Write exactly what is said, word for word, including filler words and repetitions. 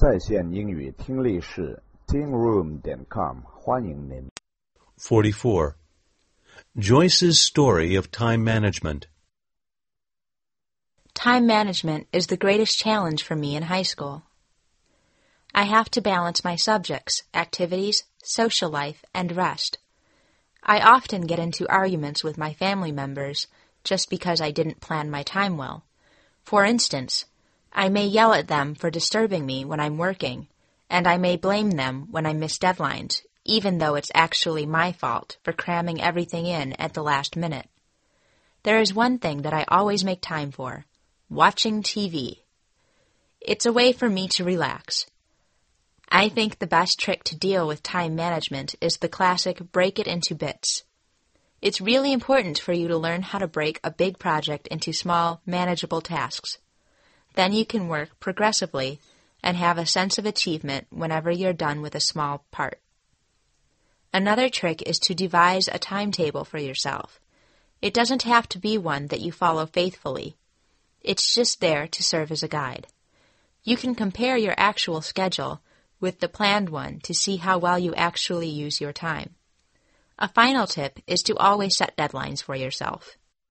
在线英语听力室 ting room 点 com 欢迎您。 forty-four. Joyce's story of time management. Time management is the greatest challenge for me in high school. I have to balance my subjects, activities, social life, and rest. I often get into arguments with my family members just because I didn't plan my time well. For instance, I may yell at them for disturbing me when I'm working, and I may blame them when I miss deadlines, even though it's actually my fault for cramming everything in at the last minute. There is one thing that I always make time for: watching T V. It's a way for me to relax. I think the best trick to deal with time management is the classic break it into bits. It's really important for you to learn how to break a big project into small, manageable tasks. Then you can work progressively and have a sense of achievement whenever you're done with a small part. Another trick is to devise a timetable for yourself. It doesn't have to be one that you follow faithfully. It's just there to serve as a guide. You can compare your actual schedule with the planned one to see how well you actually use your time. A final tip is to always set deadlines for yourself.